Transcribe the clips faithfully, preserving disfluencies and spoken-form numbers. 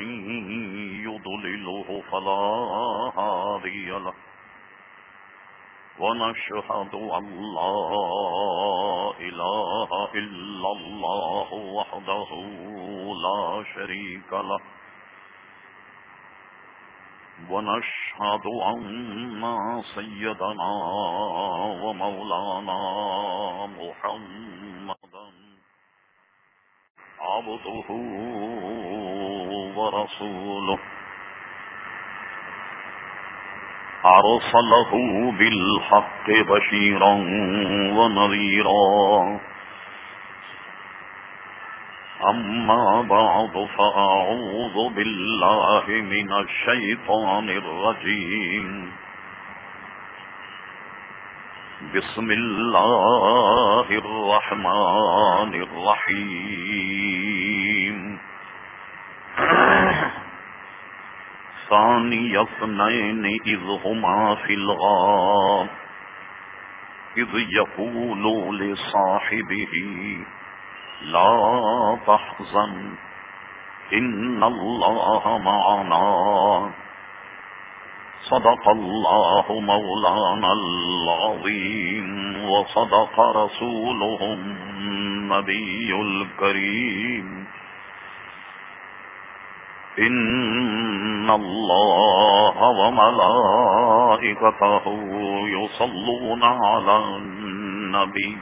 يضلله فلا هادي له ونشهد أن لا إله إلا الله وحده لا شريك له ونشهد أن سيدنا ومولانا محمدا عبده ورسوله أرسله بالحق بشيرا ونذيرا أما بعد فأعوذ بالله من الشيطان الرجيم بسم الله الرحمن الرحيم ثاني اثنين إذ هما في الغار إذ يقول لصاحبه لا تحزن إن الله معنا صدق الله مولانا العظيم وصدق رسوله النبي الكريم إن الله وملائكته يصلون على النبي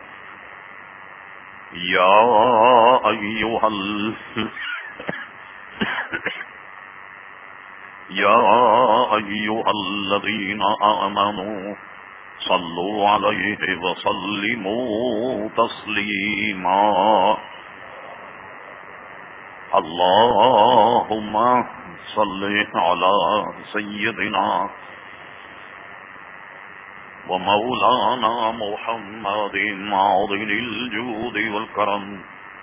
يا أيها ال... يا أيها الذين آمنوا صلوا عليه وسلموا تسليما اللهم صل على سيدنا ومولانا محمد معظم الجود والكرم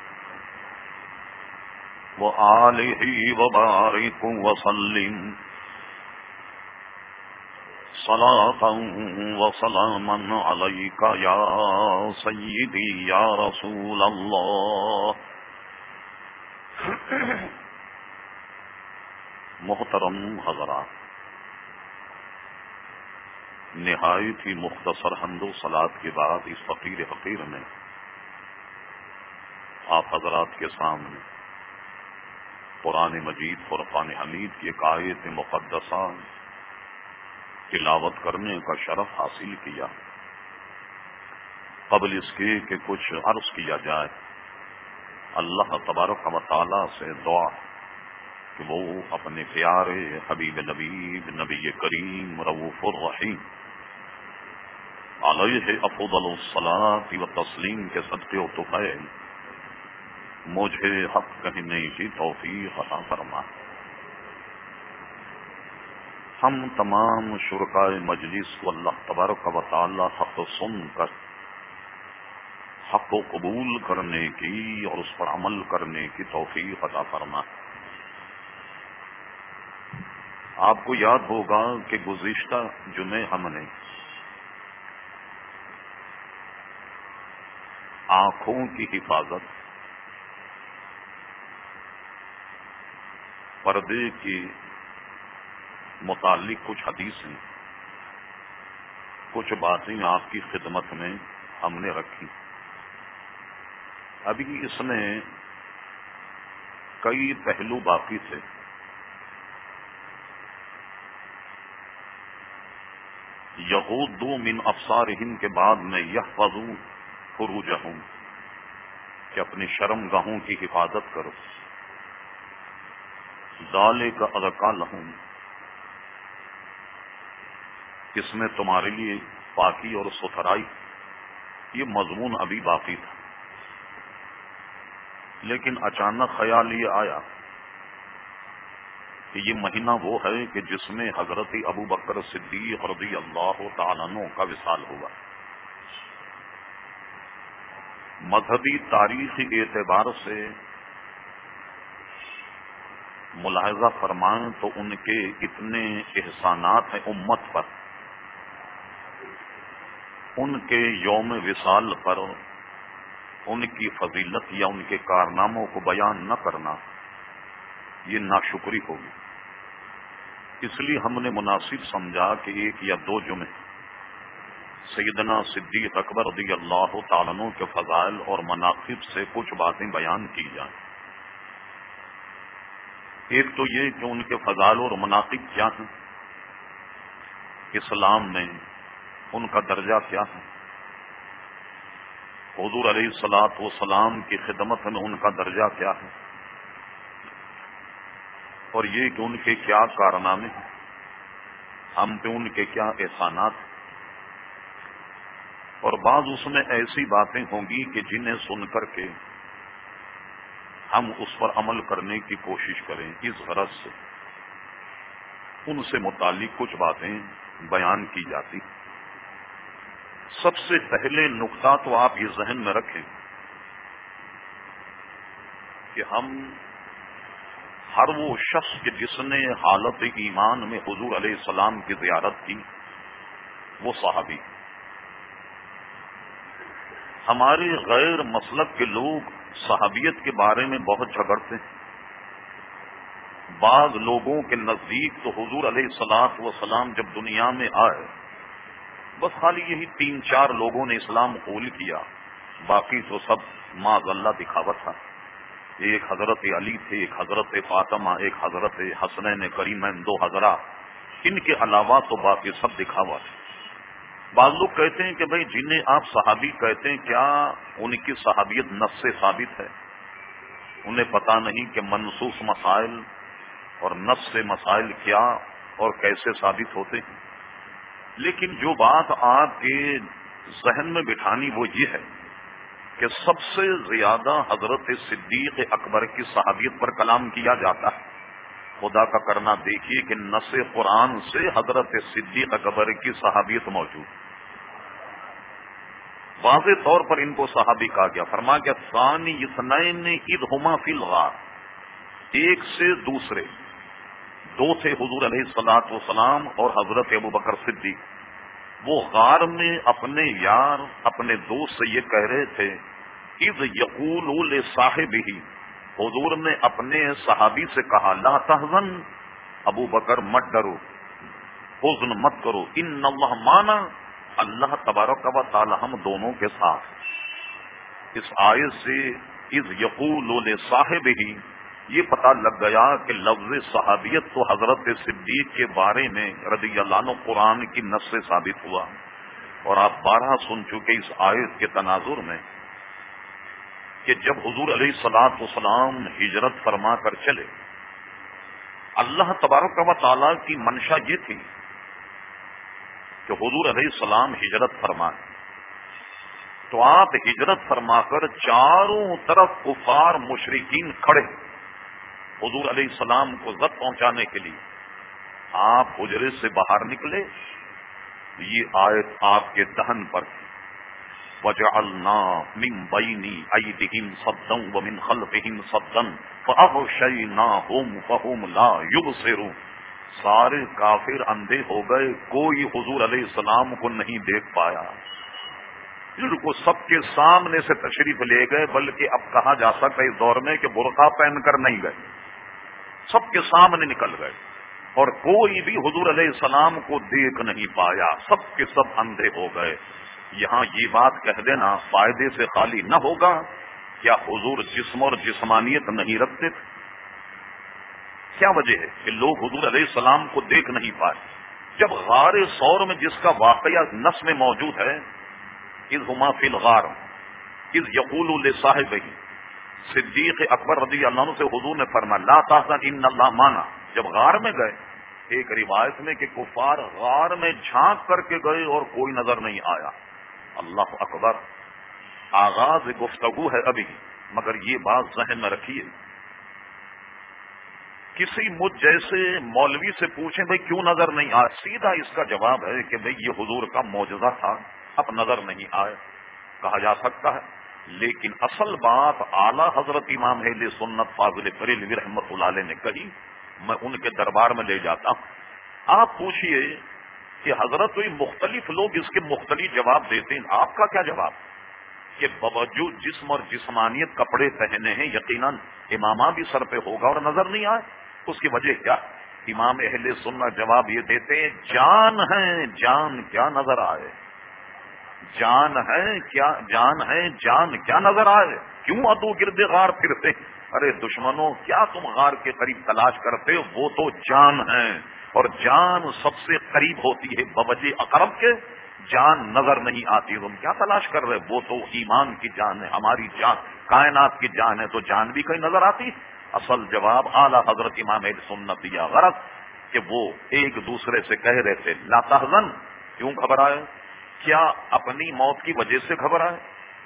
وآله وبارك وسلم صلاة وسلاما عليك يا سيدي يا رسول الله. محترم حضرات، نہایت ہی مختصر حمد و صلات کے بعد اس فقیر حقیر میں آپ حضرات کے سامنے قرآن مجید فرقان حمید کی ایک آیت مقدسہ تلاوت کرنے کا شرف حاصل کیا. قبل اس کے کہ کچھ عرض کیا جائے، اللہ تبارک و تعالی سے دعا کہ وہ اپنے پیارے حبیب لبیب نبی کریم رؤوف الرحیم علیہ افضل الصلاۃ و تسلیم کے صدقے و طفیل مجھے حق کہنے کی توفیق عطا فرما. ہم تمام شرکائے مجلس کو اللہ تبارک و تعالی حق سن کر حق کو قبول کرنے کی اور اس پر عمل کرنے کی توفیق عطا فرما. آپ کو یاد ہوگا کہ گزشتہ جمعے ہم نے آنکھوں کی حفاظت، پردے کے متعلق کچھ حدیثیں، کچھ باتیں آپ کی خدمت میں ہم نے رکھی. ابھی اس میں کئی پہلو باقی تھے. یغضوا من ابصارہم کے بعد میں یحفظوا فروجہم کہ اپنی شرم گاہوں کی حفاظت کرو. ذالک ازکی لہم، اس میں تمہارے لیے پاکی اور ستھرائی، یہ مضمون ابھی باقی تھا. لیکن اچانک خیال یہ آیا کہ یہ مہینہ وہ ہے کہ جس میں حضرت ابو بکر صدیق رضی اللہ تعالیٰ عنہ کا وصال ہوا. مذہبی تاریخی اعتبار سے ملاحظہ فرمائیں تو ان کے اتنے احسانات ہیں امت پر، ان کے یوم وصال پر ان کی فضیلت یا ان کے کارناموں کو بیان نہ کرنا یہ ناشکری ہوگی. اس لیے ہم نے مناسب سمجھا کہ ایک یا دو جمعے سیدنا صدیق اکبر رضی اللہ تعالیٰ عنہ کے فضائل اور مناقب سے کچھ باتیں بیان کی جائیں. ایک تو یہ کہ ان کے فضائل اور مناقب کیا ہیں، اسلام میں ان کا درجہ کیا ہے، حضور علیہ الصلوۃ والسلام کی خدمت میں ان کا درجہ کیا ہے، اور یہ کہ ان کے کیا کارنامے ہیں، ہم پہ ان کے کیا احسانات ہیں. اور بعض اس میں ایسی باتیں ہوں گی کہ جنہیں سن کر کے ہم اس پر عمل کرنے کی کوشش کریں. اس غرض سے ان سے متعلق کچھ باتیں بیان کی جاتی. سب سے پہلے نقطہ تو آپ یہ ذہن میں رکھیں کہ ہم ہر وہ شخص کہ جس نے حالت ایمان میں حضور علیہ السلام کی زیارت کی وہ صحابی. ہمارے غیر مسلک کے لوگ صحابیت کے بارے میں بہت جھگڑتے ہیں. بعض لوگوں کے نزدیک تو حضور علیہ الصلوۃ والسلام جب دنیا میں آئے بس خالی یہی تین چار لوگوں نے اسلام قبول کیا، باقی تو سب معاذ اللہ دکھاوا تھا. ایک حضرت علی تھے، ایک حضرت فاطمہ، ایک حضرت حسنین کریمین، دو حضرات، ان کے علاوہ تو باقی سب دکھاوا تھا. بعض لوگ کہتے ہیں کہ بھئی جنہیں آپ صحابی کہتے ہیں کیا ان کی صحابیت نص سے ثابت ہے؟ انہیں پتہ نہیں کہ منصوص مسائل اور نص سے مسائل کیا اور کیسے ثابت ہوتے ہیں. لیکن جو بات آپ کے ذہن میں بٹھانی وہ یہ ہے کہ سب سے زیادہ حضرت صدیق اکبر کی صحابیت پر کلام کیا جاتا ہے. خدا کا کرنا دیکھیے کہ نص قرآن سے حضرت صدیق اکبر کی صحابیت موجود. واضح طور پر ان کو صحابی کہا گیا. فرما کہ ثانی اثنین اذ ہما فی الغار، ایک سے دوسرے دو تھے حضور علیہ الصلوۃ والسلام اور حضرت ابوبکر صدیق. وہ غار میں اپنے یار اپنے دوست سے یہ کہہ رہے تھے اذ یقول لصاحبہ، حضور نے اپنے صحابی سے کہا لا تحزن، ابو بکر مت ڈرو، حزن مت کرو، ان اللہ معنا، اللہ تبارک و تعالی ہم دونوں کے ساتھ. اس آیت سے اذ یقول لصاحبہ یہ پتہ لگ گیا کہ لفظ صحابیت تو حضرت صدیق کے بارے میں رضی اللہ عنہ قرآن کی نص سے ثابت ہوا. اور آپ بارہ سن چکے اس آیت کے تناظر میں کہ جب حضور علیہ الصلوۃ والسلام ہجرت فرما کر چلے، اللہ تبارک و تعالی کی منشا یہ تھی کہ حضور علیہ السلام ہجرت فرمائے. تو آپ ہجرت فرما کر چاروں طرف کفار مشرکین کھڑے حضور علیہ السلام کو زد پہنچانے کے لیے. آپ حجرے سے باہر نکلے، یہ آیت آپ کے دہن پر تھی وَجَعَلْنَا مِن بَيْنِ أَيْدِيهِمْ صَدًّا وَمِنْ خَلْفِهِمْ صَدًّا فَأَغْشَيْنَاهُمْ فَهُمْ لَا يُبْصِرُونَ. سارے کافر اندھے ہو گئے، کوئی حضور علیہ السلام کو نہیں دیکھ پایا. ان کو سب کے سامنے سے تشریف لے گئے، بلکہ اب کہا جا سکتا ہے اس دور میں کہ برقع پہن کر نہیں گئے، سب کے سامنے نکل گئے اور کوئی بھی حضور علیہ السلام کو دیکھ نہیں پایا، سب کے سب اندھے ہو گئے. یہاں یہ بات کہہ دینا فائدے سے خالی نہ ہوگا، کیا حضور جسم اور جسمانیت نہیں رکھتے تھے؟ کیا وجہ ہے کہ لوگ حضور علیہ السلام کو دیکھ نہیں پائے؟ جب غار ثور میں جس کا واقعہ نص میں موجود ہے اذ ہما فی الغار اذ یقول لصاحبہ، صدیق اکبر رضی اللہ عنہ سے حضور نے فرمایا لا تحزن ان اللہ معنا. جب غار میں گئے، ایک روایت میں کہ کفار غار میں جھانک کر کے گئے اور کوئی نظر نہیں آیا. اللہ اکبر، آغاز گفتگو ہے ابھی، مگر یہ بات ذہن میں رکھیے. کسی مجھ جیسے مولوی سے پوچھیں بھئی کیوں نظر نہیں آیا، سیدھا اس کا جواب ہے کہ بھئی یہ حضور کا معجزہ تھا، اب نظر نہیں آئے کہا جا سکتا ہے. لیکن اصل بات اعلی حضرت امام اہل سنت فاضل بریلوی رحمۃ اللہ علیہ نے کہی، میں ان کے دربار میں لے جاتا ہوں. آپ پوچھئے کہ حضرت کوئی مختلف لوگ اس کے مختلف جواب دیتے ہیں، آپ کا کیا جواب؟ کہ باوجود جسم اور جسمانیت کپڑے پہنے ہیں یقیناً امامہ بھی سر پہ ہوگا اور نظر نہیں آئے. اس کی وجہ کیا؟ امام اہل سنت جواب یہ دیتے ہیں جان ہے جان کیا نظر آئے، جان ہے کیا جان ہے جان کیا نظر آئے. کیوں ادو گرد غار پھرتے؟ ارے دشمنوں کیا تم غار کے قریب تلاش کرتے؟ وہ تو جان ہے، اور جان سب سے قریب ہوتی ہے بوجہ اقرب کے. جان نظر نہیں آتی، تم کیا تلاش کر رہے؟ وہ تو ایمان کی جان ہے، ہماری جان کائنات کی جان ہے، تو جان بھی کہیں نظر آتی؟ اصل جواب اعلی حضرت امام اہل سنت دیا، غرض کہ وہ ایک دوسرے سے کہہ رہے تھے لا تحزن، کیوں گھبرائے؟ کیا اپنی موت کی وجہ سے گھبرائے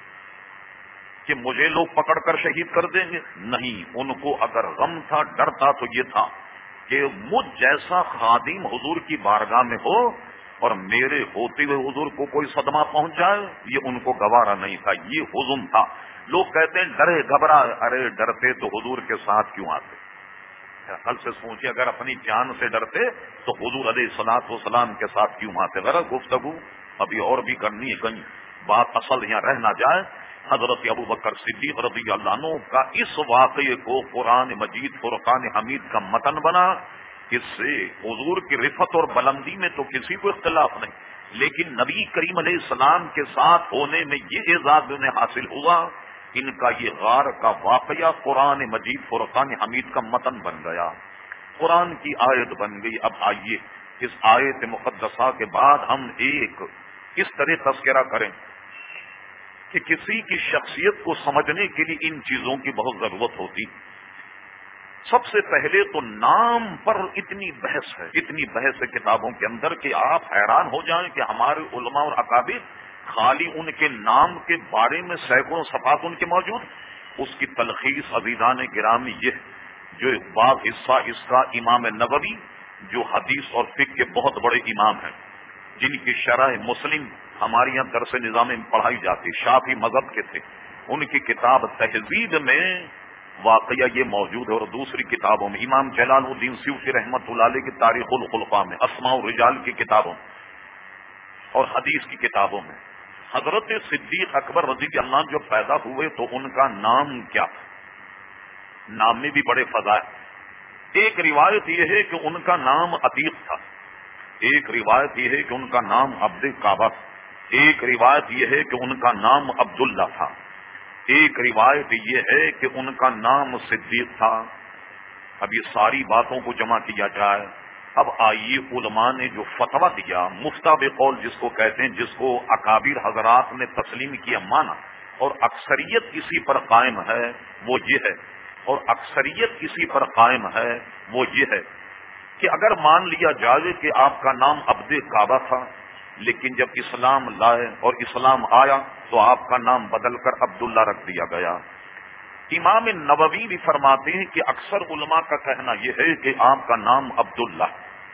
کہ مجھے لوگ پکڑ کر شہید کر دیں گے؟ نہیں، ان کو اگر غم تھا، ڈر تھا تو یہ تھا کہ مجھ جیسا خادم حضور کی بارگاہ میں ہو اور میرے ہوتے ہوئے حضور کو کوئی صدمہ پہنچ جائے، یہ ان کو گوارا نہیں تھا، یہ حزن تھا. لوگ کہتے ہیں ڈرے گھبرا، ارے ڈرتے تو حضور کے ساتھ کیوں آتے؟ کل سے سوچے اگر اپنی جان سے ڈرتے تو حضور علیہ الصلوۃ والسلام کے ساتھ کیوں آتے؟ غرض گفتگو ابھی اور بھی کرنی ہے، کہیں بات اصل یہاں رہ نہ جائے. حضرت ابو بکر صدیق رضی اللہ عنہ کا اس واقعے کو قرآن مجید فرقان حمید کا متن بنا. اس سے حضور کی رفت اور بلندی میں تو کسی کو اختلاف نہیں، لیکن نبی کریم علیہ السلام کے ساتھ ہونے میں یہ اعزاز انہیں حاصل ہوا. ان کا یہ غار کا واقعہ قرآن مجید فرقان حمید کا متن بن گیا، قرآن کی آیت بن گئی. اب آئیے اس آیت مقدسہ کے بعد ہم ایک اس طرح تذکرہ کریں کہ کسی کی شخصیت کو سمجھنے کے لیے ان چیزوں کی بہت ضرورت ہوتی. سب سے پہلے تو نام پر اتنی بحث ہے، اتنی بحث ہے کتابوں کے اندر کہ آپ حیران ہو جائیں کہ ہمارے علماء اور اکابر خالی ان کے نام کے بارے میں سینکڑوں صفحات ان کے موجود. اس کی تلخیص عزیزان گرامی یہ جو بعض حصہ اس کا امام نووی جو حدیث اور فقہ کے بہت بڑے امام ہیں، جن کی شرح مسلم ہمارے یہاں درس نظام میں پڑھائی جاتی، شافعی مذہب کے تھے، ان کی کتاب تہذیب میں واقعہ یہ موجود ہے. اور دوسری کتابوں میں امام جلال الدین سیوطی رحمۃ اللہ علیہ کی تاریخ الخلفاء میں، اسماء الرجال کی کتابوں اور حدیث کی کتابوں میں. حضرت صدیق اکبر رضی اللہ عنہ جو پیدا ہوئے تو ان کا نام کیا تھا؟ نام میں بھی بڑے فضائل. ایک روایت یہ ہے کہ ان کا نام عتیق تھا، ایک روایت یہ ہے کہ ان کا نام عبد کعبہ تھا، ایک روایت یہ ہے کہ ان کا نام عبداللہ تھا، ایک روایت یہ ہے کہ ان کا نام صدیق تھا. اب یہ ساری باتوں کو جمع کیا جائے. اب آئیے علماء نے جو فتویٰ دیا، مفتہ بقول جس کو کہتے ہیں، جس کو اکابر حضرات نے تسلیم کیا مانا، اور اکثریت اسی پر قائم ہے، وہ یہ ہے اور اکثریت اسی پر قائم ہے وہ یہ ہے کہ اگر مان لیا جائے کہ آپ کا نام عبد کعبہ تھا، لیکن جب اسلام لائے اور اسلام آیا تو آپ کا نام بدل کر عبداللہ رکھ دیا گیا. امام نووی بھی فرماتے ہیں کہ اکثر علماء کا کہنا یہ ہے کہ آپ کا نام عبداللہ.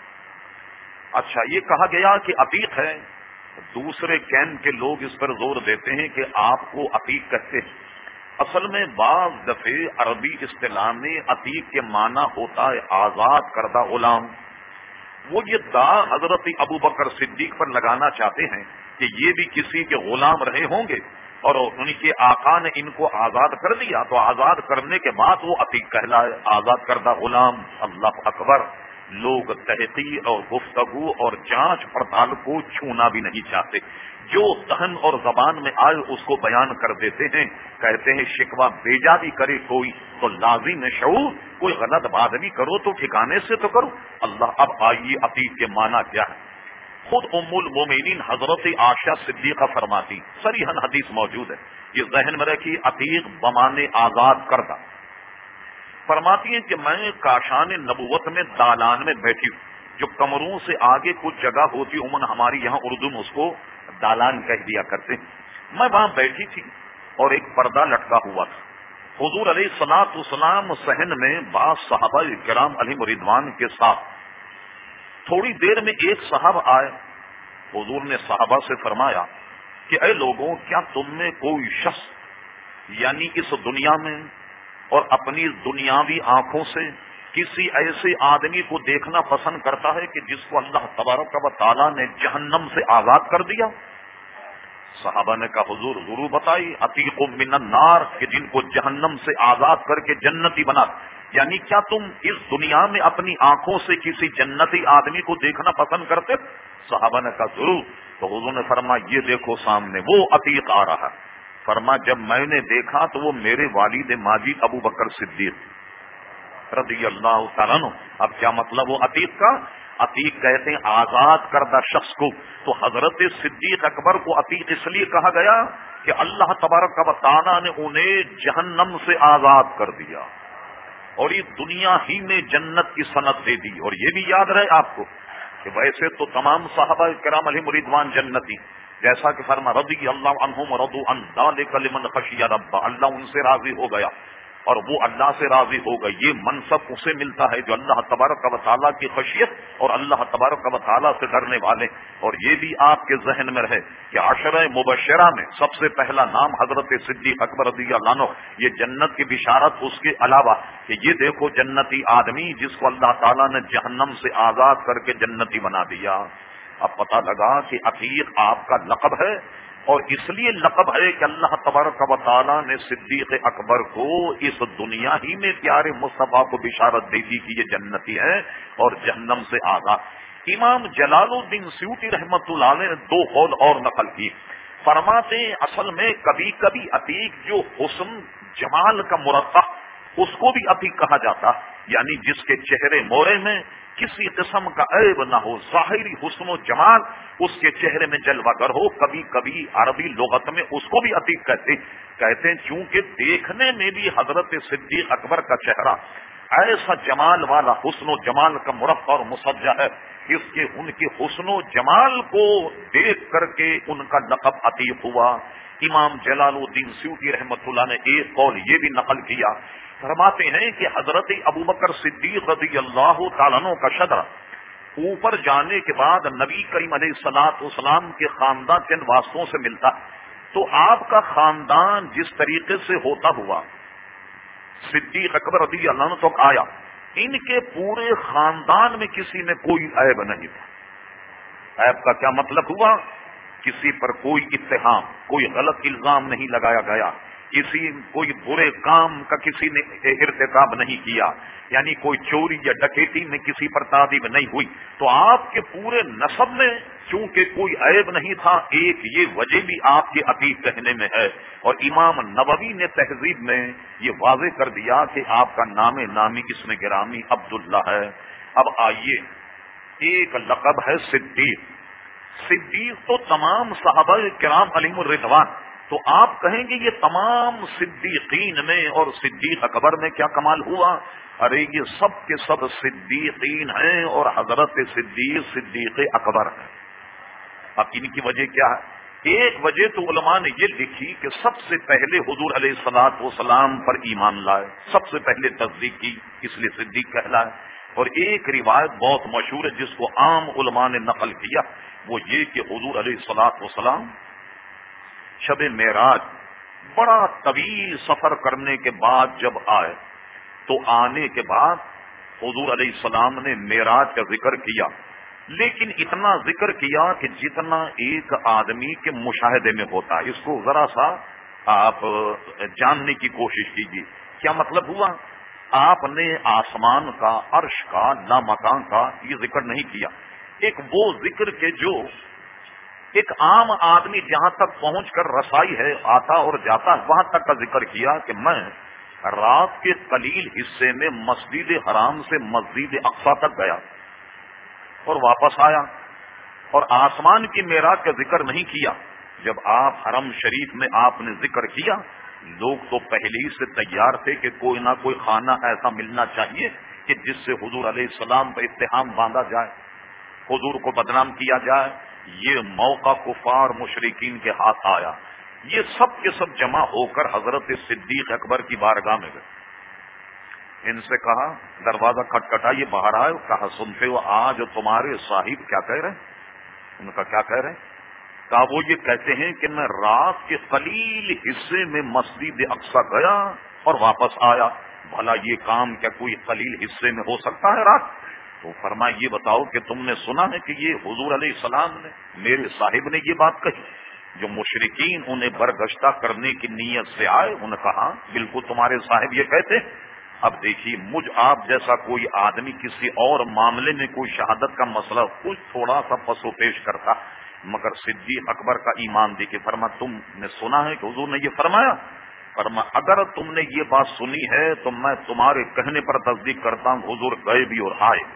اچھا، یہ کہا گیا کہ عتیق ہے، دوسرے کین کے لوگ اس پر زور دیتے ہیں کہ آپ کو عتیق کہتے ہیں. اصل میں بعض دفعے عربی اصطلاح میں عتیق کے معنی ہوتا ہے آزاد کردہ غلام. وہ یہ دعا حضرت ابو بکر صدیق پر لگانا چاہتے ہیں کہ یہ بھی کسی کے غلام رہے ہوں گے اور ان کے آقا نے ان کو آزاد کر دیا تو آزاد کرنے کے بعد وہ عتیق کہلائے، آزاد کردہ غلام. اللہ اکبر. لوگ تحقیق اور گفتگو اور جانچ پڑتال کو چھونا بھی نہیں چاہتے، جو دہن اور زبان میں آئے اس کو بیان کر دیتے ہیں. کہتے ہیں شکوہ بیجا بھی کرے کوئی تو لازم شعور، کوئی غلط بات بھی کرو تو ٹھکانے سے تو کرو. اللہ. اب آئیے عتیق کے معنی کیا ہے. خود ام المومنین حضرت عائشہ صدیقہ فرماتی، صریحاً حدیث موجود ہے، یہ ذہن میں رکھی، عتیق بمانے آزاد کردہ. فرماتی ہیں کہ میں کاشان نبوت میں دالان میں بیٹھی ہوں، جو کمروں سے آگے کچھ جگہ ہوتی، عموماً ہماری یہاں اردو میں اس کو دالان کہہ دیا کرتے ہیں. میں وہاں بیٹھی تھی اور ایک پردہ لٹکا ہوا تھا. حضور علیہ الصلوۃ والسلام صحن میں بعض صحابہ کرام علیہم رضوان کے ساتھ. تھوڑی دیر میں ایک صاحب آئے. حضور نے صحابہ سے فرمایا کہ اے لوگوں، کیا تم میں کوئی شخص یعنی اس دنیا میں اور اپنی دنیاوی آنکھوں سے کسی ایسے آدمی کو دیکھنا پسند کرتا ہے کہ جس کو اللہ تبارک و تعالیٰ نے جہنم سے آزاد کر دیا؟ صحابہ نے کہا حضور ضرور بتائی، عتیق من النار، کہ جن کو جہنم سے آزاد کر کے جنتی بنا، یعنی کیا تم اس دنیا میں اپنی آنکھوں سے کسی جنتی آدمی کو دیکھنا پسند کرتے؟ صحابہ نے کہا ضرور۔ تو حضور نے فرمایا یہ دیکھو سامنے وہ عتیق آ رہا۔ فرمایا جب میں نے دیکھا تو وہ میرے والد ماجد ابو بکر صدیق رضی اللہ تعالیٰ عنہ۔ اب کیا مطلب وہ عتیق کا؟ عتیق کہتے ہیں آزاد کردہ شخص کو۔ تو حضرت صدیق اکبر کو عتیق اس لیے کہا گیا کہ اللہ تبارک و تعالیٰ نے انہیں جہنم سے آزاد کر دیا اور یہ دنیا ہی میں جنت کی صنعت دے دی۔ اور یہ بھی یاد رہے آپ کو کہ ویسے تو تمام صحابہ کرام علیہم رضوان جنتی، جیسا کہ فرما رضی اللہ عنہم ورضوا عن ذلک لمن خشی رب، اللہ ان سے راضی ہو گیا اور وہ اللہ سے راضی ہو گئی۔ یہ منصب اسے ملتا ہے جو اللہ تبارک و تعالیٰ کی خشیت اور اللہ تبارک و تعالیٰ سے ڈرنے والے۔ اور یہ بھی آپ کے ذہن میں رہے کہ عشرہ مبشرہ میں سب سے پہلا نام حضرت صدیق اکبر رضی اللہ عنہ، یہ جنت کی بشارت اس کے علاوہ کہ یہ دیکھو جنتی آدمی جس کو اللہ تعالیٰ نے جہنم سے آزاد کر کے جنتی بنا دیا۔ اب پتہ لگا کہ عتیق آپ کا لقب ہے، اور اس لیے لقب ہے کہ اللہ تبارک و تعالیٰ نے صدیق اکبر کو اس دنیا ہی میں پیارے مصطفیٰ کو بشارت دے دی کہ یہ جنتی ہے اور جہنم سے آزاد۔ امام جلال الدین سیوطی رحمت اللہ علیہ نے دو قول اور نقل کی، فرماتے ہیں اصل میں کبھی کبھی عتیق جو حسن جمال کا مرقع اس کو بھی عتیق کہا جاتا، یعنی جس کے چہرے مورے میں کسی قسم کا عیب نہ ہو، ظاہری حسن و جمال اس کے چہرے میں جلوہ گر ہو۔ کبھی کبھی عربی لغت میں اس کو بھی عتیق کہتے کہتے ہیں چونکہ دیکھنے میں بھی حضرت صدیق اکبر کا چہرہ ایسا جمال والا، حسن و جمال کا مرقع اور مسجع ہے، اس کے ان کے حسن و جمال کو دیکھ کر کے ان کا لقب عتیق ہوا۔ امام جلال الدین سیوطی رحمۃ اللہ نے ایک قول یہ بھی نقل کیا، فرماتے ہیں کہ حضرت ابو بکر صدیق رضی اللہ تعالیٰ عنہ کا شدر اوپر جانے کے بعد نبی کریم علیہ الصلوۃ والسلام کے خاندان چند واسطوں سے ملتا، تو آپ کا خاندان جس طریقے سے ہوتا ہوا صدیق اکبر رضی اللہ عنہ تک آیا، ان کے پورے خاندان میں کسی میں کوئی عیب نہیں تھا۔ عیب کا کیا مطلب ہوا؟ کسی پر کوئی اتہام، کوئی غلط الزام نہیں لگایا گیا، کسی کوئی برے کام کا کسی نے ارتکاب نہیں کیا، یعنی کوئی چوری یا ڈکیتی میں کسی پر تعدیب نہیں ہوئی۔ تو آپ کے پورے نسب میں چونکہ کوئی عیب نہیں تھا، ایک یہ وجہ بھی آپ کے عتیق کہنے میں ہے۔ اور امام نووی نے تہذیب میں یہ واضح کر دیا کہ آپ کا نام نامی اسم گرامی عبداللہ ہے۔ اب آئیے، ایک لقب ہے صدیق۔ صدیق تو تمام صحابہ کرام علیہم الرضوان، تو آپ کہیں گے یہ تمام صدیقین میں اور صدیق اکبر میں کیا کمال ہوا؟ ارے یہ سب کے سب صدیقین ہیں اور حضرت صدیق صدیق اکبر ہیں۔ اب ان کی وجہ کیا ہے؟ ایک وجہ تو علماء نے یہ لکھی کہ سب سے پہلے حضور علیہ الصلوۃ والسلام پر ایمان لائے، سب سے پہلے تصدیق کی، اس لیے صدیق کہلائے۔ اور ایک روایت بہت مشہور ہے جس کو عام علماء نے نقل کیا، وہ یہ کہ حضور علیہ الصلوۃ والسلام شب معراج بڑا طویل سفر کرنے کے بعد جب آئے تو آنے کے بعد حضور علیہ السلام نے معراج کا ذکر کیا، لیکن اتنا ذکر کیا کہ جتنا ایک آدمی کے مشاہدے میں ہوتا ہے۔ اس کو ذرا سا آپ جاننے کی کوشش کیجیے، کیا مطلب ہوا؟ آپ نے آسمان کا، عرش کا، لامکان کا یہ ذکر نہیں کیا، ایک وہ ذکر کے جو ایک عام آدمی جہاں تک پہنچ کر رسائی ہے، آتا اور جاتا وہاں تک کا ذکر کیا کہ میں رات کے قلیل حصے میں مسجد حرام سے مسجد اقصی تک گیا اور واپس آیا، اور آسمان کی معراج کا ذکر نہیں کیا۔ جب آپ حرم شریف میں آپ نے ذکر کیا، لوگ تو پہلے ہی سے تیار تھے کہ کوئی نہ کوئی خانہ ایسا ملنا چاہیے کہ جس سے حضور علیہ السلام پر اتہام باندھا جائے، حضور کو بدنام کیا جائے۔ یہ موقع کفار مشرکین کے ہاتھ آیا، یہ سب کے سب جمع ہو کر حضرت صدیق اکبر کی بارگاہ میں گئے۔ ان سے کہا، دروازہ کھٹکھٹا، یہ باہر آئے، کہا سنتے ہو آج تمہارے صاحب کیا کہہ رہے ہیں؟ ان کا کیا کہہ رہے ہیں؟ کہا وہ یہ کہتے ہیں کہ میں رات کے قلیل حصے میں مسجد اقصی گیا اور واپس آیا۔ بھلا یہ کام کیا کوئی قلیل حصے میں ہو سکتا ہے رات؟ تو فرمایا یہ بتاؤ کہ تم نے سنا ہے کہ یہ حضور علیہ السلام نے، میرے صاحب نے یہ بات کہی؟ جو مشرکین انہیں برگشتہ کرنے کی نیت سے آئے، انہوں نے کہا بالکل تمہارے صاحب یہ کہتے۔ اب دیکھیے مجھ آپ جیسا کوئی آدمی کسی اور معاملے میں کوئی شہادت کا مسئلہ کچھ تھوڑا سا پس و پیش کرتا، مگر صدیق اکبر کا ایمان دیکھے فرما تم نے سنا ہے کہ حضور نے یہ فرمایا؟ فرما اگر تم نے یہ بات سنی ہے تو میں تمہارے کہنے پر تصدیق کرتا ہوں، حضور گئے بھی اور آئے۔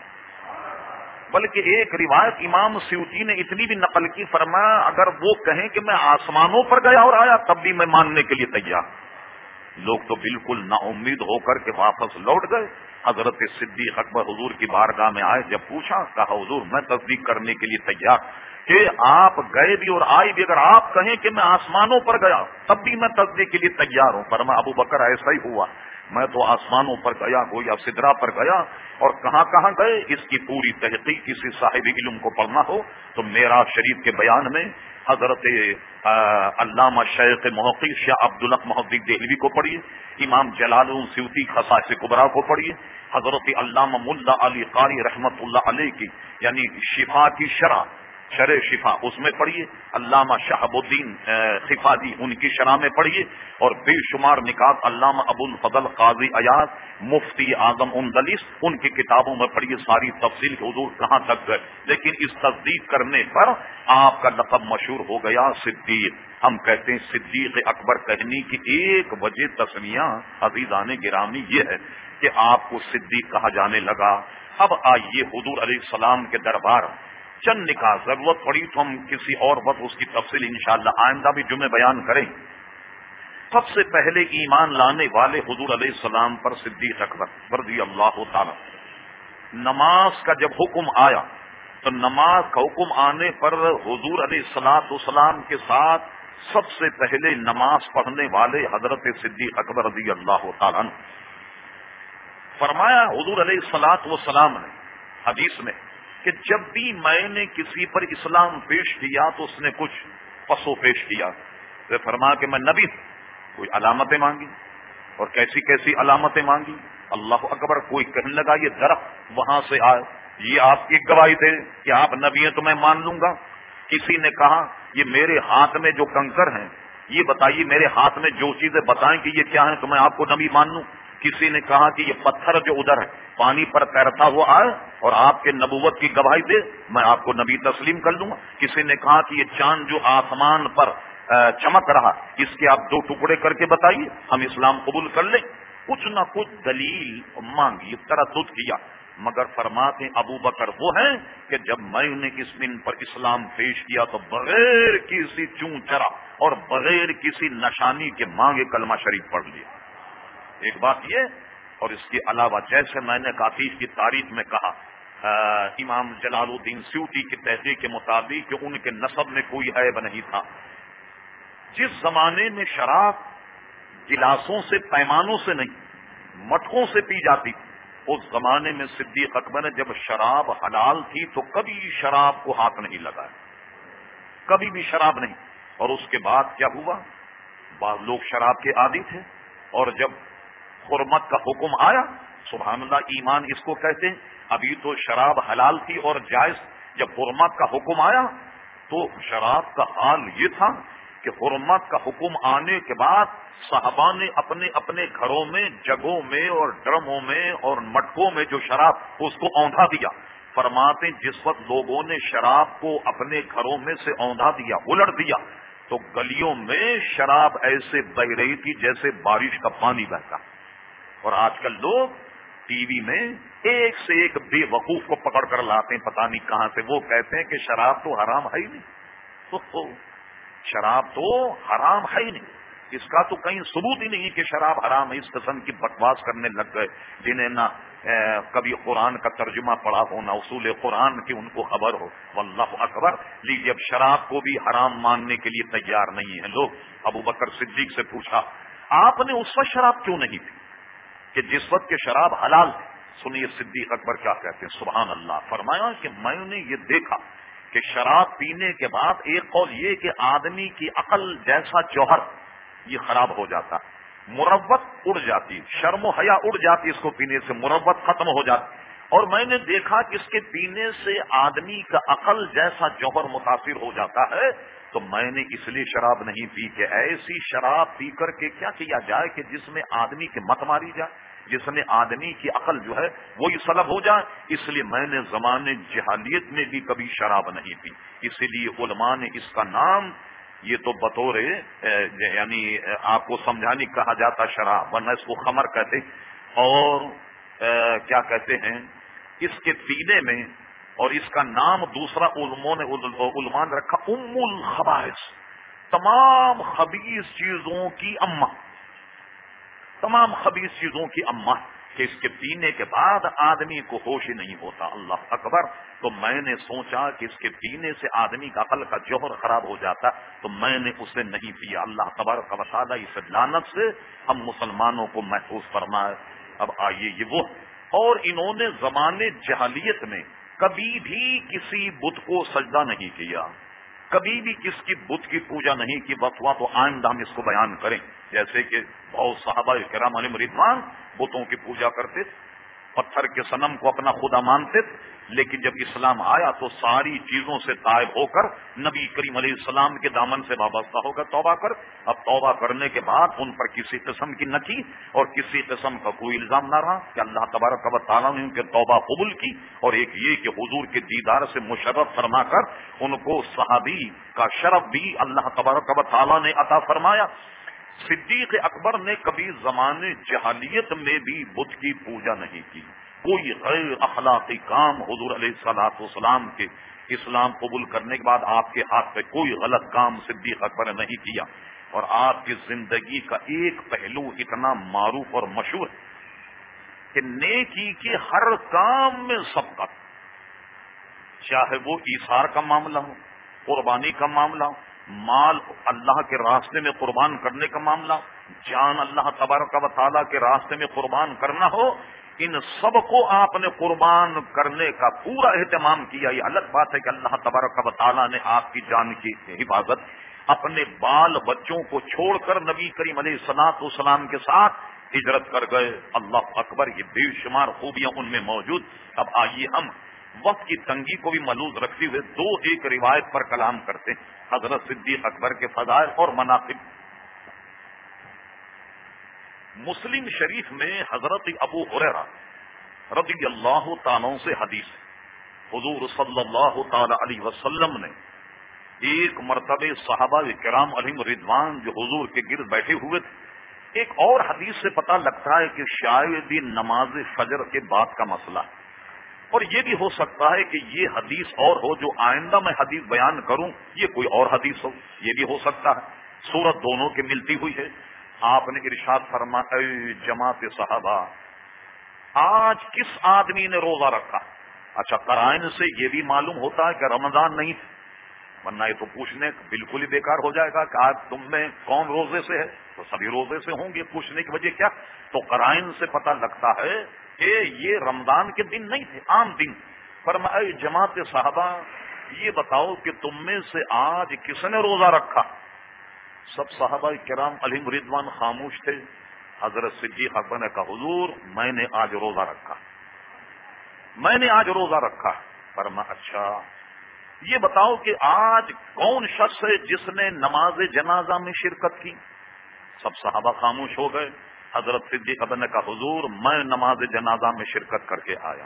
بلکہ ایک روایت امام سیوطی نے اتنی بھی نقل کی، فرمایا اگر وہ کہیں کہ میں آسمانوں پر گیا اور آیا تب بھی میں ماننے کے لیے تیار۔ لوگ تو بالکل نا امید ہو کر کے واپس لوٹ گئے۔ حضرت صدیق اکبر حضور کی بارگاہ میں آئے، جب پوچھا کہا حضور میں تصدیق کرنے کے لیے تیار کہ آپ گئے بھی اور آئے بھی، اگر آپ کہیں کہ میں آسمانوں پر گیا تب بھی میں تصدیق کے لیے تیار ہوں۔ فرمایا ابو بکر ایسا ہی ہوا، میں تو آسمانوں پر گیا، گویا سدرا پر گیا، اور کہاں کہاں گئے اس کی پوری تحقیق کسی صاحب علم کو پڑھنا ہو تو معراج شریف کے بیان میں حضرت علامہ شیخ محقق شاہ عبدالحق محدث دہلوی کو پڑھیے، امام جلال سیوطی خصائص کبریٰ کو پڑھیے، حضرت علامہ ملا علی قاری رحمت اللہ علیہ کی یعنی شفا کی شرح شرح شفا اس میں پڑھیے، علامہ شہاب الدین خفاجی ان کی شرح میں پڑھیے، اور بے شمار نکات علامہ ابو الفضل قاضی ایاز مفتی اعظم اندلس ان کی کتابوں میں پڑھیے ساری تفصیل کے حضور کہاں تک گئے۔ لیکن اس تصدیق کرنے پر آپ کا لقب مشہور ہو گیا صدیق۔ ہم کہتے ہیں صدیق اکبر کہنے کی ایک وجہ تسمیہ عزیزان گرامی یہ ہے کہ آپ کو صدیق کہا جانے لگا۔ اب آئیے حضور علیہ السلام کے دربار چند نکاح ضرورت پڑی تو ہم کسی اور وقت اس کی تفصیل انشاءاللہ آئندہ بھی جمعے بیان کریں۔ سب سے پہلے ایمان لانے والے حضور علیہ السلام پر صدیق اکبر رضی اللہ تعالی۔ نماز کا جب حکم آیا تو نماز کا حکم آنے پر حضور علیہ الصلوۃ والسلام کے ساتھ سب سے پہلے نماز پڑھنے والے حضرت صدیق اکبر رضی اللہ تعالی عنہ۔ فرمایا حضور علیہ الصلوۃ والسلام نے حدیث میں کہ جب بھی میں نے کسی پر اسلام پیش کیا تو اس نے کچھ پس و پیش کیا، تو فرمایا کہ میں نبی ہوں، کوئی علامتیں مانگی، اور کیسی کیسی علامتیں مانگی، اللہ اکبر۔ کوئی کہنے لگا یہ درخت وہاں سے آئے، یہ آپ کی گواہی دے کہ آپ نبی ہیں تو میں مان لوں گا۔ کسی نے کہا یہ میرے ہاتھ میں جو کنکر ہیں یہ بتائیے، میرے ہاتھ میں جو چیزیں بتائیں کہ یہ کیا ہیں تو میں آپ کو نبی مان لوں۔ کسی نے کہا کہ یہ پتھر جو ادھر ہے پانی پر تیرتا ہوا آئے اور آپ کے نبوت کی گواہی دے، میں آپ کو نبی تسلیم کر لوں گا۔ کسی نے کہا کہ یہ چاند جو آسمان پر چمک رہا اس کے آپ دو ٹکڑے کر کے بتائیے، ہم اسلام قبول کر لیں۔ کچھ نہ کچھ دلیل مانگی، تردد کیا، مگر فرماتے ہیں ابو بکر وہ ہیں کہ جب میں نے اس دن پر اسلام پیش کیا تو بغیر کسی چون چرا اور بغیر کسی نشانی کے مانگے کلمہ شریف پڑھ لیا۔ ایک بات یہ، اور اس کے علاوہ جیسے میں نے کافیف کی تاریخ میں کہا، امام جلال الدین سیوطی کی تحقیق کے مطابق کہ ان کے نسب میں کوئی عیب نہیں تھا۔ جس زمانے میں شراب گلاسوں سے پیمانوں سے نہیں مٹکوں سے پی جاتی، اس زمانے میں صدیق اکبر نے جب شراب حلال تھی تو کبھی شراب کو ہاتھ نہیں لگایا، کبھی بھی شراب نہیں۔ اور اس کے بعد کیا ہوا، بعض لوگ شراب کے عادی تھے، اور جب حرمت کا حکم آیا، سبحان اللہ ایمان اس کو کہتے ہیں، ابھی تو شراب حلال تھی اور جائز، جب حرمت کا حکم آیا تو شراب کا حال یہ تھا کہ حرمت کا حکم آنے کے بعد صحابہ نے اپنے اپنے گھروں میں جگوں میں اور ڈرموں میں اور مٹکوں میں جو شراب اس کو اوندھا دیا۔ فرماتے جس وقت لوگوں نے شراب کو اپنے گھروں میں سے اوندھا دیا، الٹ دیا، تو گلیوں میں شراب ایسے بہ رہی تھی جیسے بارش کا پانی بہتا۔ اور آج کل لوگ ٹی وی میں ایک سے ایک بے وقوف کو پکڑ کر لاتے ہیں پتہ نہیں کہاں سے، وہ کہتے ہیں کہ شراب تو حرام ہے ہی نہیں، تو شراب تو حرام ہے ہی نہیں، اس کا تو کہیں ثبوت ہی نہیں کہ شراب حرام ہے۔ اس قسم کی بکواس کرنے لگ گئے جنہیں نہ کبھی قرآن کا ترجمہ پڑھا ہو نہ اصول قرآن کی ان کو خبر ہو۔ واللہ اکبر۔ لیجیے اب شراب کو بھی حرام ماننے کے لیے تیار نہیں ہیں لوگ۔ ابو بکر صدیق سے پوچھا آپ نے اس وقت شراب کیوں نہیں پی کہ جس وقت کے شراب حلال تھی؟ سنیے صدیق اکبر کیا کہتے ہیں، سبحان اللہ۔ فرمایا کہ میں نے یہ دیکھا کہ شراب پینے کے بعد ایک قول یہ کہ آدمی کی عقل جیسا جوہر یہ خراب ہو جاتا، مروت اڑ جاتی، شرم و حیا اڑ جاتی، اس کو پینے سے مروت ختم ہو جاتی، اور میں نے دیکھا کہ اس کے پینے سے آدمی کا عقل جیسا جوہر متاثر ہو جاتا ہے، تو میں نے اس لیے شراب نہیں پی کہ ایسی شراب پی کر کے کیا کیا جائے کہ جس میں آدمی کی مت ماری جائے، جس میں آدمی کی عقل جو ہے وہی سلب ہو جائے. اس لیے میں نے زمانے جہالیت میں بھی کبھی شراب نہیں پی. اسی لیے علماء نے اس کا نام، یہ تو بطور یعنی آپ کو سمجھانے کہا جاتا شراب، ورنہ اس کو خمر کہتے، اور کیا کہتے ہیں اس کے پینے میں، اور اس کا نام دوسرا علماء نے علماء نے رکھا ام الخبائث، تمام خبیث چیزوں کی اماں، تمام خبیث چیزوں کی اماں، کہ اس کے پینے کے بعد آدمی کو ہوش ہی نہیں ہوتا. اللہ اکبر. تو میں نے سوچا کہ اس کے پینے سے آدمی کا عقل کا جوہر خراب ہو جاتا، تو میں نے اسے نہیں پیا. اللہ تبارک و تعالی اس لعنت سے ہم مسلمانوں کو محفوظ فرمائے. اب آئیے یہ وہ، اور انہوں نے زمانے جہالیت میں کبھی بھی کسی بت کو سجدہ نہیں کیا، کبھی بھی کس کی بت کی پوجا نہیں کی. بتوا تو آئندہ ہم اس کو بیان کریں. جیسے کہ بہت صحابہ کرام علیہم رضوان بتوں کی پوجا کرتے، پتھر کے صنم کو اپنا خدا مانتے، لیکن جب اسلام آیا تو ساری چیزوں سے تائب ہو کر نبی کریم علیہ السلام کے دامن سے وابستہ ہو کر توبہ کر. اب توبہ کرنے کے بعد ان پر کسی قسم کی نکی اور کسی قسم کا کوئی الزام نہ رہا کہ اللہ تبارک و تعالیٰ نے ان کے توبہ قبول کی. اور ایک یہ کہ حضور کے دیدار سے مشرف فرما کر ان کو صحابی کا شرف بھی اللہ تبارک و تعالیٰ نے عطا فرمایا. صدیق اکبر نے کبھی زمانے جہالیت میں بھی بت کی پوجا نہیں کی. کوئی غیر اخلاقی کام حضور علیہ الصلوۃ والسلام کے اسلام قبول کرنے کے بعد آپ کے ہاتھ پہ کوئی غلط کام صدیق اکبر نے نہیں کیا. اور آپ کی زندگی کا ایک پہلو اتنا معروف اور مشہور ہے کہ نیکی کے ہر کام میں سبقت، چاہے وہ ایثار کا معاملہ ہو، قربانی کا معاملہ ہو، مال اللہ کے راستے میں قربان کرنے کا معاملہ، جان اللہ تبارک و تعالیٰ کے راستے میں قربان کرنا ہو، ان سب کو آپ نے قربان کرنے کا پورا اہتمام کیا. یہ الگ بات ہے کہ اللہ تبارک و تعالیٰ نے آپ کی جان کی حفاظت اپنے بال بچوں کو چھوڑ کر نبی کریم علیہ الصلوۃ والسلام کے ساتھ ہجرت کر گئے. اللہ اکبر. یہ بے شمار خوبیاں ان میں موجود. اب آئیے ہم وقت کی تنگی کو بھی ملحوظ رکھتے ہوئے دو ایک روایت پر کلام کرتے ہیں. حضرت صدیق اکبر کے فضائل اور مناقب. مسلم شریف میں حضرت ابو ہریرہ رضی اللہ تعالیٰ سے حدیث ہے. حضور صلی اللہ تعالی علیہ وسلم نے ایک مرتبہ صحابہ کرام علیہم رضوان جو حضور کے گرد بیٹھے ہوئے تھے، ایک اور حدیث سے پتہ لگتا ہے کہ شاید بھی نماز فجر کے بعد کا مسئلہ ہے، اور یہ بھی ہو سکتا ہے کہ یہ حدیث اور ہو جو آئندہ میں حدیث بیان کروں یہ کوئی اور حدیث ہو، یہ بھی ہو سکتا ہے. صورت دونوں کی ملتی ہوئی ہے. آپ نے ارشاد فرمایا اے جماعت صحابہ، آج کس آدمی نے روزہ رکھا؟ اچھا، قرائن سے یہ بھی معلوم ہوتا ہے کہ رمضان نہیں تھا، ورنہ یہ تو پوچھنے بالکل ہی بیکار ہو جائے گا کہ آج تم میں کون روزے سے ہے، تو سبھی روزے سے ہوں گے، پوچھنے کی وجہ کیا؟ تو قرائن سے پتہ لگتا ہے کہ یہ رمضان کے دن نہیں تھے، عام دن. فرمایا اے جماعت صحابہ، یہ بتاؤ کہ تم میں سے آج کس نے روزہ رکھا؟ سب صحابہ کرام علیہم رضوان خاموش تھے. حضرت صدیق اکبر نے کہا حضور میں نے آج روزہ رکھا، میں نے آج روزہ رکھا. فرمایا اچھا یہ بتاؤ کہ آج کون شخص ہے جس نے نماز جنازہ میں شرکت کی؟ سب صحابہ خاموش ہو گئے. حضرت صدیق اکبر نے کہا حضور میں نماز جنازہ میں شرکت کر کے آیا.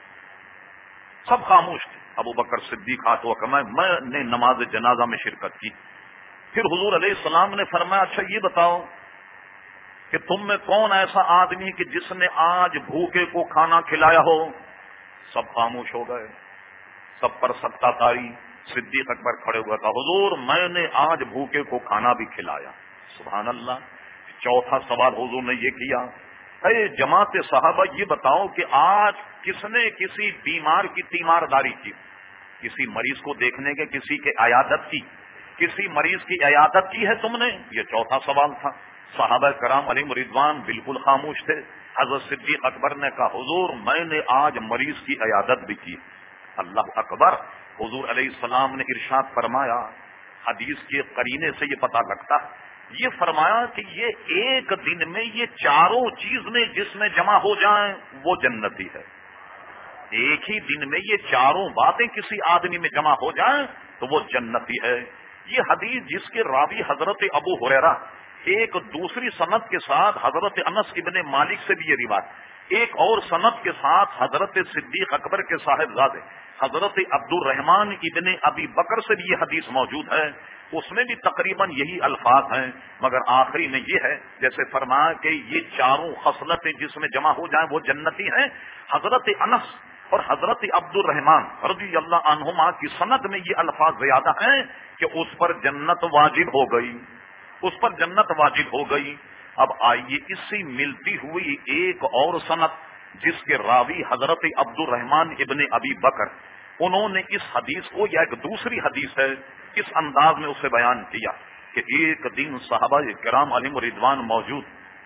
سب خاموش تھے. ابو بکر صدیق ہاتھ ہوا کہ میں نے نماز جنازہ میں شرکت کی. پھر حضور علیہ السلام نے فرمایا اچھا یہ بتاؤ کہ تم میں کون ایسا آدمی کہ جس نے آج بھوکے کو کھانا کھلایا ہو؟ سب خاموش ہو گئے. سب پر سکتا تاری. صدیق اکبر کھڑے ہوئے تھا حضور میں نے آج بھوکے کو کھانا بھی کھلایا. سبحان اللہ. چوتھا سوال حضور نے یہ کیا اے جماعت صحابہ یہ بتاؤ کہ آج کس نے کسی بیمار کی تیمارداری کی؟ کسی مریض کو دیکھنے کے، کسی کے عیادت کی، کسی مریض کی عیادت کی ہے تم نے؟ یہ چوتھا سوال تھا. صحابہ کرام علیہم رضوان بالکل خاموش تھے. حضرت صدیق اکبر نے کہا حضور میں نے آج مریض کی عیادت بھی کی. اللہ اکبر. حضور علیہ السلام نے ارشاد فرمایا، حدیث کے قرینے سے یہ پتہ لگتا ہے، یہ فرمایا کہ یہ ایک دن میں یہ چاروں چیز میں جس میں جمع ہو جائیں وہ جنتی ہے. ایک ہی دن میں یہ چاروں باتیں کسی آدمی میں جمع ہو جائیں تو وہ جنتی ہے۔ یہ حدیث جس کے راوی حضرت ابو ہریرہ، ایک دوسری سند کے ساتھ حضرت انس ابن مالک سے بھی یہ روایت، ایک اور سند کے ساتھ حضرت صدیق اکبر کے صاحبزادے حضرت عبد الرحمن ابن ابی بکر سے بھی یہ حدیث موجود ہے، اس میں بھی تقریباً یہی الفاظ ہیں، مگر آخری میں یہ ہے جیسے فرمایا کہ یہ چاروں خصلتیں جس میں جمع ہو جائیں وہ جنتی ہیں۔ حضرت انس اور حضرت عبد الرحمن رضی اللہ عنہما کی سند میں یہ الفاظ زیادہ ہیں کہ اس پر جنت واجب ہو گئی، اس پر جنت واجب ہو گئی۔ اب آئیے اسی ملتی ہوئی ایک اور سند جس کے راوی حضرت عبد الرحمن ابن ابی بکر، انہوں نے اس حدیث کو، یا ایک دوسری حدیث ہے، اس انداز میں اسے بیان کیا کہ ایک دن صحابہ کرام علیہم رضوان موجود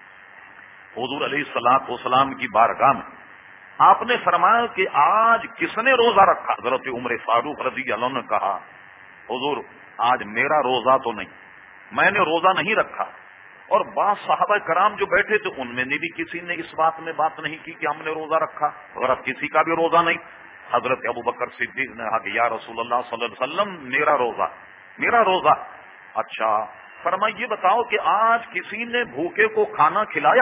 حضور علیہ الصلوۃ والسلام کی بارگاہ میں، آپ نے فرمایا کہ آج کس نے روزہ رکھا؟ حضرت عمر فاروق رضی اللہ عنہ نے کہا حضور آج میرا روزہ تو نہیں، میں نے روزہ نہیں رکھا۔ اور بعض صحابہ کرام جو بیٹھے تھے ان میں نے بھی کسی نے اس بات میں بات نہیں کی کہ ہم نے روزہ رکھا، اگر اب کسی کا بھی روزہ نہیں۔ حضرت ابو بکر صدیق نے کہا کہ یا رسول اللہ صلی اللہ علیہ وسلم میرا روزہ میرا روزہ اچھا فرمایا یہ بتاؤ کہ آج کسی نے بھوکے کو کھانا کھلایا؟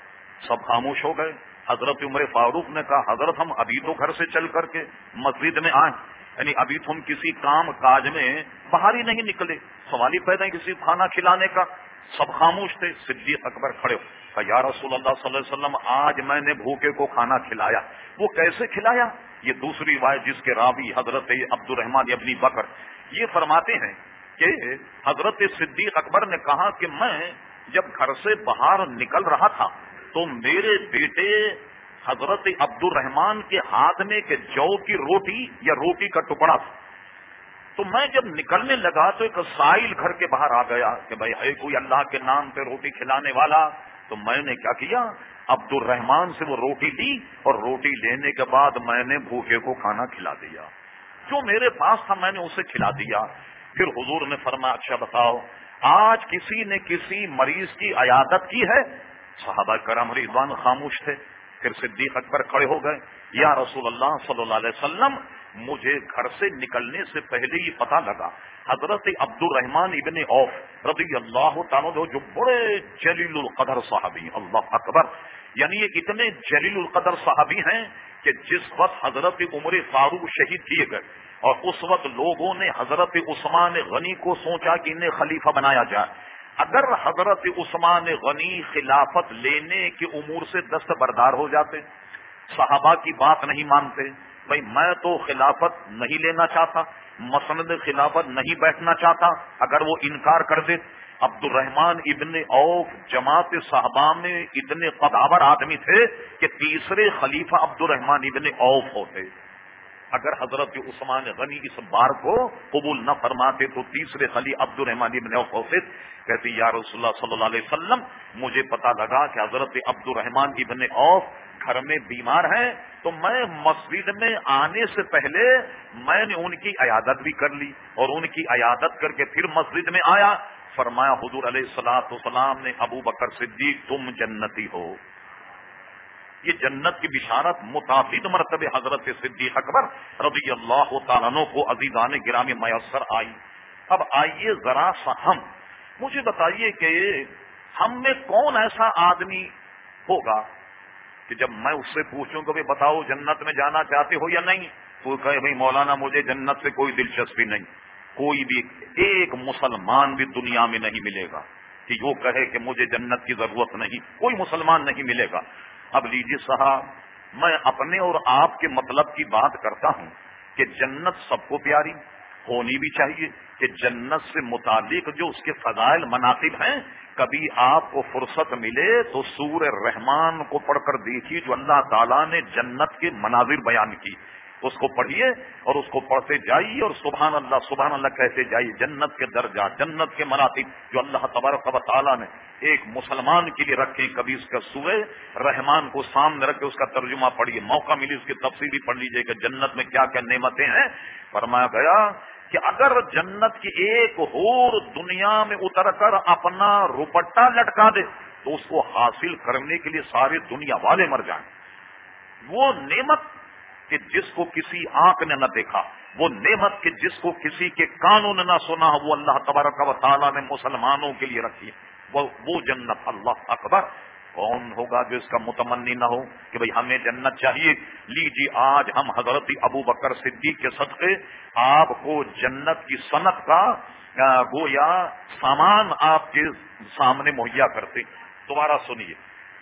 سب خاموش ہو گئے۔ حضرت عمر فاروق نے کہا حضرت ہم ابھی تو گھر سے چل کر کے مسجد میں آئے، یعنی ابھی تو ہم کسی کام کاج میں باہر ہی نہیں نکلے، سوال ہی پیدا ہے کسی کو کھانا کھلانے کا۔ سب خاموش تھے۔ صدیق اکبر کھڑے ہو کہا یا رسول اللہ صلی اللہ علیہ وسلم آج میں نے بھوکے کو کھانا کھلایا۔ وہ کیسے کھلایا؟ یہ دوسری روایت جس کے راوی حضرت عبد الرحمن ابن بکر یہ فرماتے ہیں کہ حضرت صدیق اکبر نے کہا کہ میں جب گھر سے باہر نکل رہا تھا تو میرے بیٹے حضرت عبد الرحمن کے ہاتھ میں کہ جو کی روٹی یا روٹی کا ٹکڑا تھا، تو میں جب نکلنے لگا تو ایک سائل گھر کے باہر آ گیا کہ بھائی ہے کوئی اللہ کے نام پہ روٹی کھلانے والا؟ تو میں نے کیا کیا، عبد الرحمن سے وہ روٹی لی اور روٹی لینے کے بعد میں نے بھوکے کو کھانا کھلا دیا، جو میرے پاس تھا میں نے اسے کھلا دیا۔ پھر حضور نے فرمایا اچھا بتاؤ آج کسی نے کسی مریض کی عیادت کی ہے؟ صحابہ کرام رضوان خاموش تھے۔ پھر صدیق اکبر کھڑے ہو گئے یا رسول اللہ صلی اللہ علیہ وسلم مجھے گھر سے نکلنے سے پہلے ہی پتا لگا حضرت عبد الرحمن ابن عوف رضی اللہ تعالیٰ جو بڑے جلیل القدر صحابی، اللہ اکبر، یعنی یہ اتنے جلیل القدر صحابی ہیں کہ جس وقت حضرت عمر فاروق شہید کیے گئے اور اس وقت لوگوں نے حضرت عثمان غنی کو سوچا کہ انہیں خلیفہ بنایا جائے، اگر حضرت عثمان غنی خلافت لینے کے امور سے دستبردار ہو جاتے، صحابہ کی بات نہیں مانتے، بھائی میں تو خلافت نہیں لینا چاہتا، مسند خلافت نہیں بیٹھنا چاہتا، اگر وہ انکار کر دے، عبد الرحمن ابن عوف جماعت صحابہ میں اتنے قداور آدمی تھے کہ تیسرے خلیفہ عبد الرحمن ابن عوف ہوتے، اگر حضرت عثمان غنی اس بار کو قبول نہ فرماتے تو تیسرے خلی عبد الرحمن ابن عوف ہوتے۔ کہتے یا رسول اللہ صلی اللہ علیہ وسلم مجھے پتا لگا کہ حضرت عبد الرحمن ابن عوف گھر میں بیمار ہیں، تو میں مسجد میں آنے سے پہلے میں نے ان کی عیادت بھی کر لی اور ان کی عیادت کر کے پھر مسجد میں آیا۔ فرمایا حضور علیہ الصلوۃ والسلام نے ابو بکر صدیق تم جنتی ہو۔ یہ جنت کی بشارت متعدد مرتبہ حضرت صدیق اکبر رضی اللہ تعالیٰ عنہ کو عزیزان گرامی میسر آئی۔ اب آئیے ذرا سا ہم مجھے بتائیے کہ ہم میں کون ایسا آدمی ہوگا کہ جب میں اس سے پوچھوں کہ بتاؤ جنت میں جانا چاہتے ہو یا نہیں، تو کہے بھائی مولانا مجھے جنت سے کوئی دلچسپی نہیں۔ کوئی بھی ایک مسلمان بھی دنیا میں نہیں ملے گا کہ وہ کہے کہ مجھے جنت کی ضرورت نہیں، کوئی مسلمان نہیں ملے گا۔ اب لیجیے صاحب میں اپنے اور آپ کے مطلب کی بات کرتا ہوں کہ جنت سب کو پیاری ہونی بھی چاہیے، کہ جنت سے متعلق جو اس کے فضائل مناقب ہیں، کبھی آپ کو فرصت ملے تو سورہ رحمان کو پڑھ کر دیکھیے جو اللہ تعالیٰ نے جنت کے مناظر بیان کی، اس کو پڑھیے اور اس کو پڑھتے جائیے اور سبحان اللہ سبحان اللہ کہتے جائیے۔ جنت کے درجات، جنت کے مراتب جو اللہ تبارک و تعالیٰ نے ایک مسلمان کے لیے رکھے، کبھی اس کا سورہ رحمان کو سامنے رکھ کے اس کا ترجمہ پڑھیے، موقع ملی اس کی تفسیر بھی پڑھ لیجیے کہ جنت میں کیا کیا نعمتیں ہیں۔ فرمایا گیا کہ اگر جنت کی ایک حور دنیا میں اتر کر اپنا روپٹا لٹکا دے تو اس کو حاصل کرنے کے لیے سارے دنیا والے مر جائیں۔ وہ نعمت کہ جس کو کسی آنکھ نے نہ دیکھا، وہ نعمت کہ جس کو کسی کے کانوں نے نہ سنا، وہ اللہ تبارک و تعالیٰ نے مسلمانوں کے لیے رکھی ہے، وہ وہ جنت۔ اللہ اکبر! کون ہوگا جو اس کا متمنی نہ ہو کہ بھئی ہمیں جنت چاہیے؟ لیجیے آج ہم حضرت ابو بکر صدیق کے صدقے آپ کو جنت کی صنعت کا گویا سامان آپ کے سامنے مہیا کرتے۔ دوبارہ سنیے،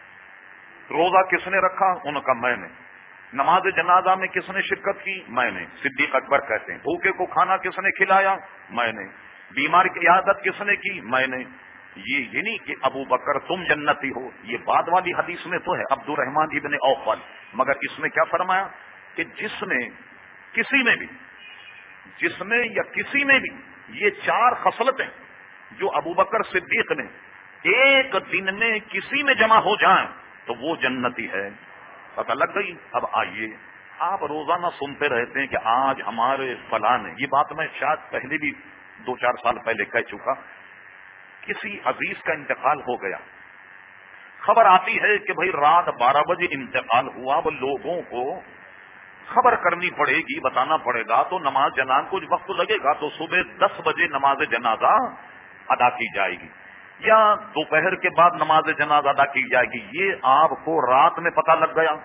روزہ کس نے رکھا؟ ان کا میں نے۔ نماز جنازہ میں کس نے شرکت کی؟ میں نے۔ صدیق اکبر کہتے ہیں بھوکے کو کھانا کس نے کھلایا؟ میں نے۔ بیمار کی عیادت کس نے کی؟ میں نے۔ یہ یہ نہیں کہ ابو بکر تم جنتی ہو، یہ بعد والی حدیث میں تو ہے عبد الرحمن ابن عوف والی، مگر اس میں کیا فرمایا کہ جس نے کسی میں بھی جس میں یا کسی میں بھی یہ چار خصلتیں جو ابو بکر صدیق نے ایک دن میں کسی میں جمع ہو جائیں تو وہ جنتی ہے۔ پتہ لگ گئی؟ اب آئیے، آپ روزانہ سنتے رہتے ہیں کہ آج ہمارے فلاں نے، یہ بات میں شاید پہلے بھی دو چار سال پہلے کہہ چکا، کسی عزیز کا انتقال ہو گیا، خبر آتی ہے کہ بھئی رات بارہ بجے انتقال ہوا، وہ لوگوں کو خبر کرنی پڑے گی، بتانا پڑے گا، تو نماز جنازہ کچھ وقت لگے گا، تو صبح دس بجے نماز جنازہ ادا کی جائے گی یا دوپہر کے بعد نماز جنازہ ادا کی جائے گی۔ یہ آپ کو رات میں پتہ لگ گیا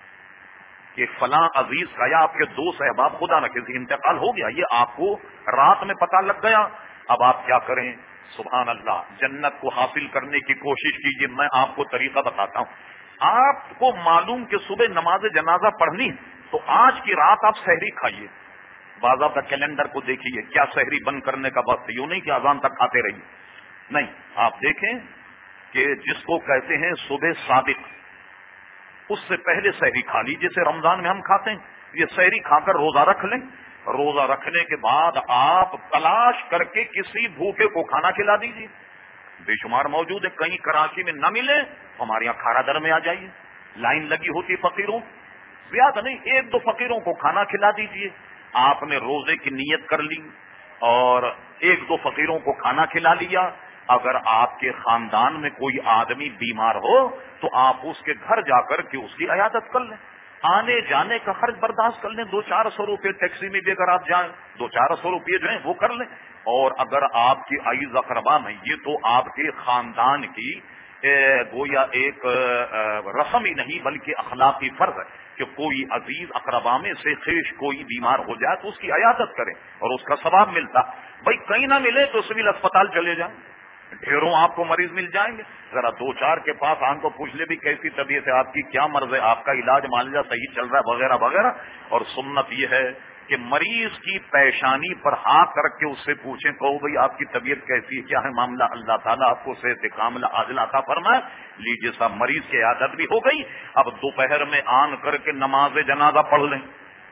کہ فلاں عزیز کا یا آپ کے دوست احباب خدا نہ کسی انتقال ہو گیا، یہ آپ کو رات میں پتہ لگ گیا۔ اب آپ کیا کریں؟ سبحان اللہ، جنت کو حاصل کرنے کی کوشش کیجیے۔ میں آپ کو طریقہ بتاتا ہوں۔ آپ کو معلوم کہ صبح نماز جنازہ پڑھنی، تو آج کی رات آپ سحری کھائیے، باضابطہ کیلنڈر کو دیکھیے کیا سحری بند کرنے کا وقت، یوں نہیں کہ اذان تک کھاتے رہیے، نہیں، آپ دیکھیں کہ جس کو کہتے ہیں صبح صادق، اس سے پہلے سحری کھا لی، جیسے رمضان میں ہم کھاتے ہیں، یہ سحری کھا کر روزہ رکھ لیں، روزہ رکھنے کے بعد آپ تلاش کر کے کسی بھوکے کو کھانا کھلا دیجیے، بے شمار موجود ہے، کہیں کراچی میں نہ ملے ہمارے یہاں کھارا در میں آ جائیے، لائن لگی ہوتی فقیروں، زیادہ نہیں، ایک دو فقیروں کو کھانا کھلا دیجیے، آپ نے روزے کی نیت کر لی اور ایک دو فقیروں کو کھانا کھلا لیا۔ اگر آپ کے خاندان میں کوئی آدمی بیمار ہو تو آپ اس کے گھر جا کر کے اس کی عیادت کر لیں، آنے جانے کا خرچ برداشت کر لیں، دو چار سو روپے ٹیکسی میں بھی اگر آپ جائیں دو چار سو روپے جو ہیں وہ کر لیں، اور اگر آپ کی عزیز اقربا میں، یہ تو آپ کے خاندان کی گویا ایک رسم ہی نہیں بلکہ اخلاقی فرض ہے کہ کوئی عزیز اقربا میں سے خیش کوئی بیمار ہو جائے تو اس کی عیادت کریں اور اس کا ثواب ملتا۔ بھائی کہیں نہ ملے تو سول اسپتال چلے جائیں، ڈھیروں آپ کو مریض مل جائیں گے، ذرا دو چار کے پاس آن کو پوچھ لے بھی کیسی طبیعت ہے آپ کی، کیا مرض ہے آپ کا، علاج مان لیا صحیح چل رہا ہے وغیرہ وغیرہ۔ اور سنت یہ ہے کہ مریض کی پیشانی پر ہاتھ رکھ کے اس سے پوچھیں، کہو بھئی آپ کی طبیعت کیسی ہے، کیا ہے معاملہ، اللہ تعالیٰ آپ کو صحت کاملہ عاجلہ عطا فرمائے۔ لیجیے صاحب، مریض کی عادت بھی ہو گئی، اب دوپہر میں آن کر کے نماز جنازہ پڑھ لیں،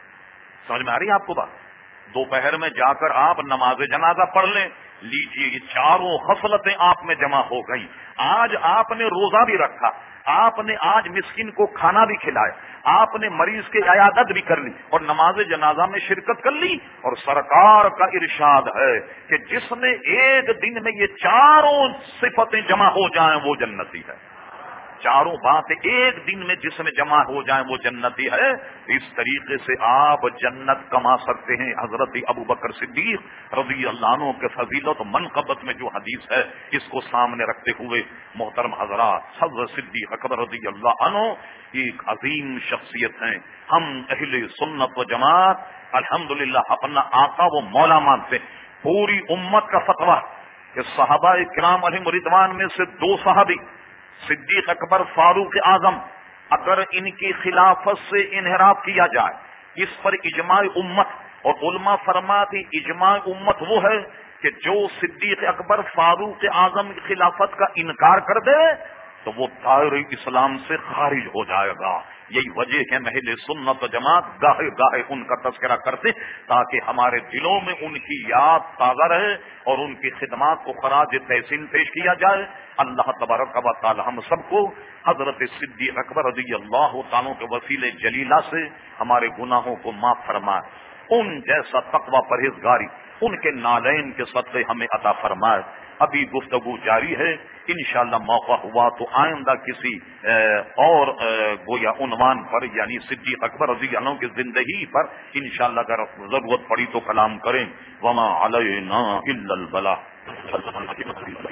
سمجھ میں آ رہی ہے آپ کو بات؟ دوپہر میں جا کر آپ نماز جنازہ پڑھ لیں، لیجیے یہ چاروں خصلتیں آپ میں جمع ہو گئی۔ آج آپ نے روزہ بھی رکھا، آپ نے آج مسکین کو کھانا بھی کھلایا، آپ نے مریض کی عیادت بھی کر لی اور نماز جنازہ میں شرکت کر لی، اور سرکار کا ارشاد ہے کہ جس نے ایک دن میں یہ چاروں صفتیں جمع ہو جائیں وہ جنتی ہے۔ چاروں باتیں ایک دن میں جس میں جمع ہو جائیں وہ جنتی ہے۔ اس طریقے سے آپ جنت کما سکتے ہیں۔ حضرت ابو بکر صدیق رضی اللہ عنہ کے فضیلت و منقبت میں جو حدیث ہے اس کو سامنے رکھتے ہوئے محترم حضرات، حضرت صدیق اکبر رضی اللہ عنہ ایک عظیم شخصیت ہیں۔ ہم اہل سنت و جماعت الحمدللہ اپنا آقا و مولا مانتے ہیں۔ پوری امت کا فتویٰ کہ صحابہ کرام علیہم رضوان میں سے دو صحابی صدیق اکبر فاروق اعظم، اگر ان کی خلافت سے انحراف کیا جائے اس پر اجماع امت، اور علماء فرماتے اجماع امت وہ ہے کہ جو صدیق اکبر فاروق اعظم کی خلافت کا انکار کر دے تو وہ دائرہ اسلام سے خارج ہو جائے گا۔ یہی وجہ ہے اہل سنت و جماعت گاہے گاہے ان کا تذکرہ کرتے تاکہ ہمارے دلوں میں ان کی یاد تازہ رہے اور ان کی خدمات کو خراج تحسین پیش کیا جائے۔ اللہ تبارک و تعالی ہم سب کو حضرت صدیق اکبر رضی اللہ تعالیٰ کے وسیلے جلیلہ سے ہمارے گناہوں کو معاف فرمائے، ان جیسا تقوی پرہیزگاری ان کے نالین کے صدقے ہمیں عطا فرمائے۔ ابھی گفتگو جاری ہے، انشاءاللہ موقع ہوا تو آئندہ کسی اور گویا عنوان پر یعنی صدیق اکبر رضی اللہ عنہ کی زندگی پر انشاءاللہ اگر ضرورت پڑی تو کلام کریں. وما علینا الا البلاغ.